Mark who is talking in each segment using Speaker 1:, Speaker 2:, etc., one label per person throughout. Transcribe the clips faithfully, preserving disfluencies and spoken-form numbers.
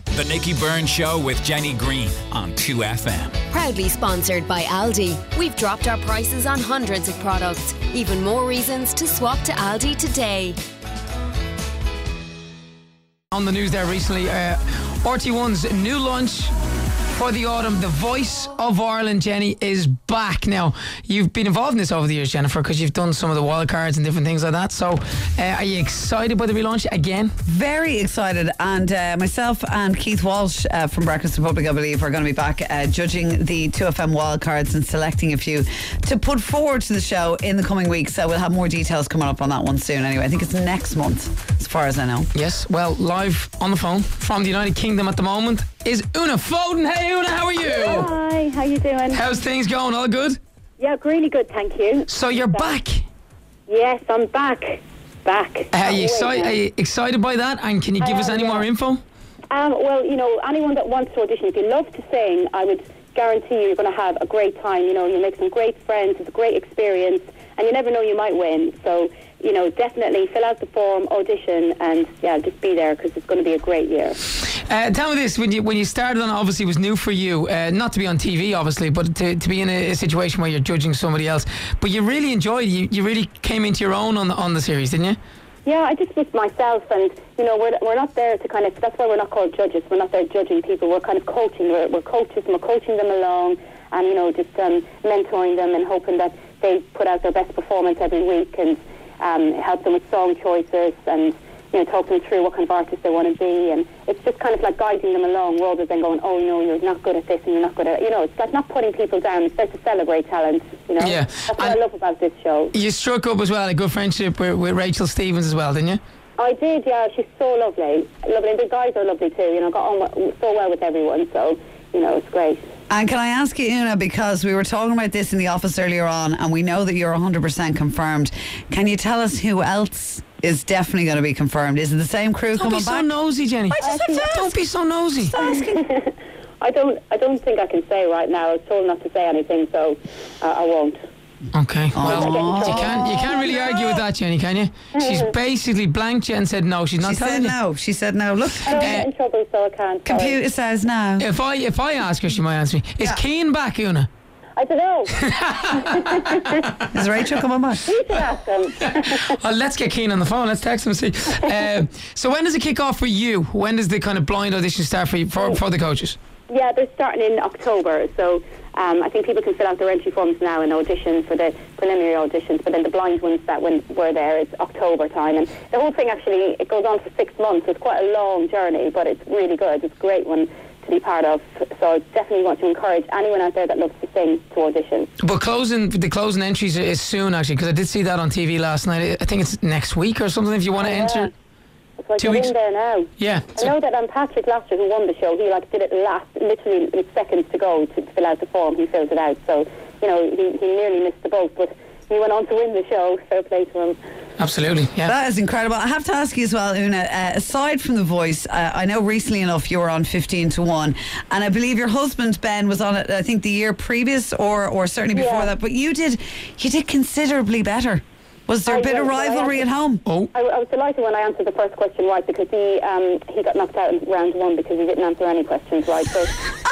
Speaker 1: The Nicky Byrne Show with Jenny Green on two F M.
Speaker 2: Proudly sponsored by Aldi. We've dropped our prices on hundreds of products. Even more reasons to swap to Aldi today.
Speaker 3: On the news there recently, uh, R T one's new launch for the autumn, The Voice of Ireland, Jenny, is back. Now, you've been involved in this over the years, Jennifer, because you've done some of the wild cards and different things like that. So, uh, are you excited by the relaunch again?
Speaker 4: Very excited. And uh, myself and Keith Walsh uh, from Breakfast Republic, I believe, are going to be back uh, judging the two F M wild cards and selecting a few to put forward to the show in the coming weeks. So we'll have more details coming up on that one soon. Anyway, I think it's next month, as far as I know.
Speaker 3: Yes. Well, live on the phone from the United Kingdom at the moment is Una Foden. Hey, Una, how are you?
Speaker 5: Hi, how you doing?
Speaker 3: How's things going? All good?
Speaker 5: Yeah, really good, thank you.
Speaker 3: So you're back?
Speaker 5: Yes, I'm back. Back.
Speaker 3: Are you, exci- are you excited by that? And can you give
Speaker 5: I
Speaker 3: us
Speaker 5: am,
Speaker 3: any
Speaker 5: yeah.
Speaker 3: more info?
Speaker 5: Um, well, you know, anyone that wants to audition, if you love to sing, I would guarantee you you're going to have a great time. You know, you'll make some great friends, it's a great experience, and you never know, you might win. So, you know, definitely fill out the form, audition, and yeah, just be there because it's going to be a great year.
Speaker 3: Uh, tell me this, when you when you started on it, obviously it was new for you, uh, not to be on T V obviously, but to, to be in a, a situation where you're judging somebody else, but you really enjoyed it. You, you really came into your own on the, on the series, didn't you?
Speaker 5: Yeah, I just was myself, and you know, we're we're not there to kind of, that's why we're not called judges, we're not there judging people, we're kind of coaching, we're, we're coaches, and we're coaching them along, and you know, just um, mentoring them and hoping that they put out their best performance every week, and um, help them with song choices, and you know, talk them through what kind of artist they want to be, and it's just kind of like guiding them along rather than going, oh no, you're not good at this and you're not good at, you know, it's like not putting people down, it's like to celebrate talent, you know.
Speaker 3: Yeah.
Speaker 5: That's what
Speaker 3: And
Speaker 5: I love about this show.
Speaker 3: You struck up as well a good friendship with, with Rachel Stevens as well, didn't you?
Speaker 5: I did, yeah, she's so lovely. Lovely, and the guys are lovely too, you know, got on w- so well with everyone, so, you know, it's great.
Speaker 4: And can I ask you, Una, because we were talking about this in the office earlier on, and we know that you're one hundred percent confirmed. Can you tell us who else is definitely going to be confirmed? Is it the same crew
Speaker 3: Don't
Speaker 4: coming
Speaker 3: be so
Speaker 4: back?
Speaker 3: nosy, Jenny.
Speaker 4: I just have to ask.
Speaker 3: Don't be so nosy.
Speaker 5: I don't I don't think I can say right now. I was told not to say anything, so uh, I won't.
Speaker 3: Okay, well,
Speaker 4: Oh.
Speaker 3: you can't you can't really argue with that, Jenny, can you? She's basically blanked you and said no. She's not
Speaker 4: She
Speaker 3: telling
Speaker 4: said
Speaker 3: you.
Speaker 4: no. She said no. Look,
Speaker 5: I don't
Speaker 3: Uh,
Speaker 5: get in trouble, so I can't. sorry.
Speaker 4: computer says no.
Speaker 3: If I if I ask her, she might answer me. Is
Speaker 4: Yeah.
Speaker 3: Keane back, Una?
Speaker 5: I don't know.
Speaker 4: Is Rachel coming back?
Speaker 5: You should ask them.
Speaker 3: Well, let's get Keane on the phone. Let's text him and see. Um, so when does it kick off for you? When does the kind of blind audition start for you, for, for the coaches?
Speaker 5: Yeah, they're starting in October, so um, I think people can fill out their entry forms now and audition for the preliminary auditions, but then the blind ones that when were there is October time, and the whole thing actually, it goes on for six months. It's quite a long journey, but it's really good. It's a great one to be part of, so I definitely want to encourage anyone out there that loves to sing to audition.
Speaker 3: But closing the closing entries is soon, actually, because I did see that on T V last night. I think it's next week or something. If you want to
Speaker 5: Oh, yeah.
Speaker 3: enter,
Speaker 5: So I
Speaker 3: Two
Speaker 5: get
Speaker 3: weeks.
Speaker 5: in there now.
Speaker 3: yeah.
Speaker 5: I know that um, Patrick Laster, who won the show, he like did it last, literally with seconds to go to fill out the form. He filled it out, so you know he, he nearly missed the boat, but he went on to win the show. Fair play to him.
Speaker 3: Absolutely, yeah.
Speaker 4: That is incredible. I have to ask you as well, Una, uh, aside from The Voice, uh, I know recently enough you were on fifteen to one, and I believe your husband Ben was on it, I think the year previous or or certainly before
Speaker 5: Yeah.
Speaker 4: that, but you did you did considerably better. Was there a
Speaker 5: I
Speaker 4: bit of
Speaker 5: did, I
Speaker 4: rivalry at
Speaker 5: actually-
Speaker 4: home?
Speaker 3: Oh,
Speaker 5: I, I was delighted when I answered the first question right, because he um, he got knocked out in round one because he didn't answer any questions right. So,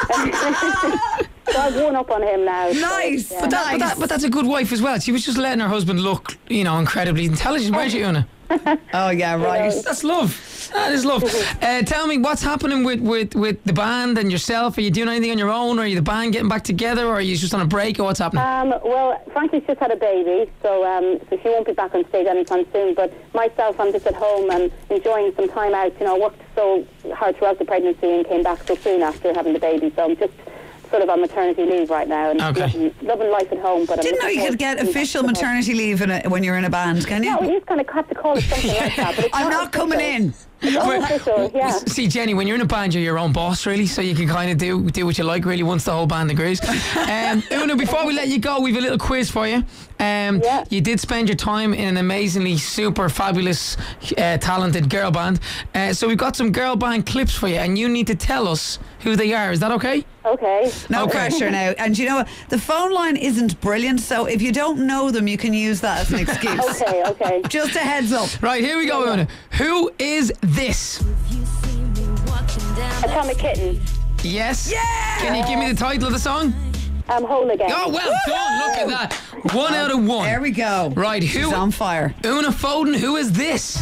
Speaker 5: so I've won up on him now. so,
Speaker 4: Nice.
Speaker 5: yeah.
Speaker 3: but, that, but, that, but that's a good wife as well. She was just letting her husband look, you know, incredibly intelligent, weren't you, Una?
Speaker 4: Oh yeah, right.
Speaker 3: That's love. That is love. Uh, tell me, what's happening with, with, with the band and yourself? Are you doing anything on your own? Or are you the band getting back together? Or are you just on a break? Or what's happening?
Speaker 5: Um, well, Frankie's just had a baby, so um, so she won't be back on stage anytime soon. But myself, I'm just at home and enjoying some time out. You know, I worked so hard throughout the pregnancy and came back so soon after having the baby. So I'm just sort of on maternity leave right now and
Speaker 3: Okay.
Speaker 5: loving, loving life at home. But I'm
Speaker 4: Didn't know
Speaker 5: looking
Speaker 4: you
Speaker 5: forward
Speaker 4: could get
Speaker 5: to being back
Speaker 4: official
Speaker 5: to home.
Speaker 4: maternity leave in a, when you're in a band, can you?
Speaker 5: Yeah, we just kind of have to call it something like that. But it's
Speaker 4: I'm
Speaker 5: not
Speaker 4: not coming
Speaker 5: official.
Speaker 4: in.
Speaker 5: It's unofficial, yeah.
Speaker 3: See, Jenny, when you're in a band, you're your own boss, really, so you can kind of do do what you like, really, once the whole band agrees. Um, Una, before we let you go, we've a little quiz for you. Um,
Speaker 5: Yeah.
Speaker 3: You did spend your time in an amazingly super fabulous, uh, talented girl band. Uh, so we've got some girl band clips for you, and you need to tell us who they are. Is that okay?
Speaker 5: Okay.
Speaker 4: No
Speaker 3: Okay.
Speaker 4: pressure now. And you know what? The phone line isn't brilliant, so if you don't know them, you can use that as an excuse.
Speaker 5: Okay, okay.
Speaker 4: Just a heads up.
Speaker 3: Right, here we go, Una. Who is this?
Speaker 6: You see me walking down
Speaker 5: Atomic Kitten.
Speaker 3: Yes. Yeah. Can you give me the title of the song?
Speaker 5: Um, Whole Again.
Speaker 3: Oh, well done. Look at that. One out of one.
Speaker 4: There we go.
Speaker 3: Right, who?
Speaker 4: She's on fire.
Speaker 3: Una Foden, who is this?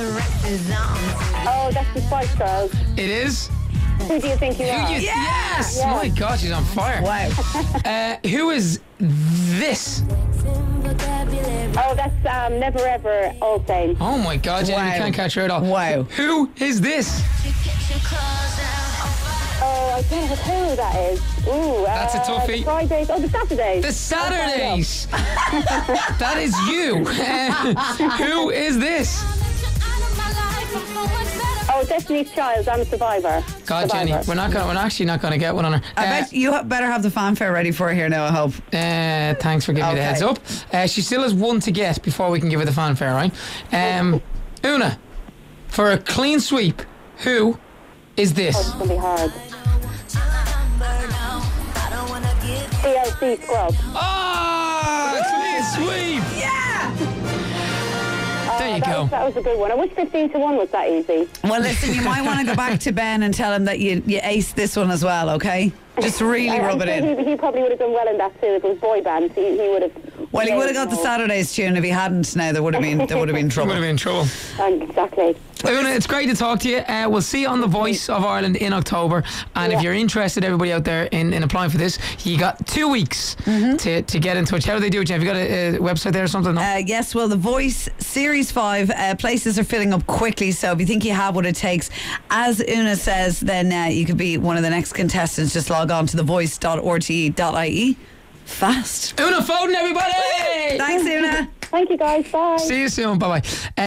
Speaker 5: Oh, that's the Spice Girls.
Speaker 3: It is.
Speaker 5: Who do you think you
Speaker 3: Who
Speaker 5: are?
Speaker 3: you, yes.
Speaker 5: Yeah.
Speaker 3: My God, she's on fire.
Speaker 4: Wow.
Speaker 3: Uh, who is this?
Speaker 5: Oh, that's um, Never Ever All Same.
Speaker 3: Oh my God, Jenny,
Speaker 4: Wow.
Speaker 3: you can't catch her at all.
Speaker 4: Wow.
Speaker 3: Who is this?
Speaker 5: Oh, I don't know who that is. Ooh,
Speaker 3: That's a
Speaker 5: uh,
Speaker 3: toughie.
Speaker 5: The Fridays. Oh, the Saturdays.
Speaker 3: The Saturdays. That is you. Uh, who is this?
Speaker 5: Oh, Destiny's Child. I'm a survivor.
Speaker 3: God,
Speaker 5: survivor.
Speaker 3: Jenny, we're not gonna. We're actually not gonna get one on her.
Speaker 4: I
Speaker 3: Uh,
Speaker 4: bet you ha- better have the fanfare ready for her here now, I hope.
Speaker 3: Uh, thanks for giving me the
Speaker 4: Okay.
Speaker 3: heads up. Uh, she still has one to get before we can give her the fanfare, right? Um, Una, for a clean sweep, who is this?
Speaker 5: It's gonna be hard. C L C Scrub.
Speaker 3: Oh, clean sweep!
Speaker 4: Yeah!
Speaker 3: There you
Speaker 5: that
Speaker 3: go.
Speaker 5: Was, that was a good one. I wish fifteen to one was that easy.
Speaker 4: Well, listen, you might want to go back to Ben and tell him that you, you aced this one as well, okay? Just really
Speaker 5: I-
Speaker 4: rub
Speaker 5: I'm
Speaker 4: it
Speaker 5: sure
Speaker 4: in.
Speaker 5: He, he probably would have done well in that too. If it was boy band, he, he would have.
Speaker 4: Well, he would have got the Saturdays tune. If he hadn't, now there would have been there would have been
Speaker 3: Would
Speaker 4: trouble.
Speaker 3: have been in trouble.
Speaker 5: Um, exactly.
Speaker 3: Una, it's great to talk to you. Uh, we'll see you on The Voice of Ireland in October. And if
Speaker 5: Yeah.
Speaker 3: you're interested, everybody out there, in, in applying for this, you got two weeks to, to get in touch. How do they do it? Have you got a, a website there or something? No?
Speaker 4: Uh, yes, well, The Voice Series five uh, places are filling up quickly, so if you think you have what it takes, as Una says, then uh, you could be one of the next contestants. Just log on to the voice dot r t e dot i e. Fast.
Speaker 3: Una Foden, everybody!
Speaker 4: Thanks, Una.
Speaker 5: Thank you, guys. Bye.
Speaker 3: See you soon. Bye bye. Uh,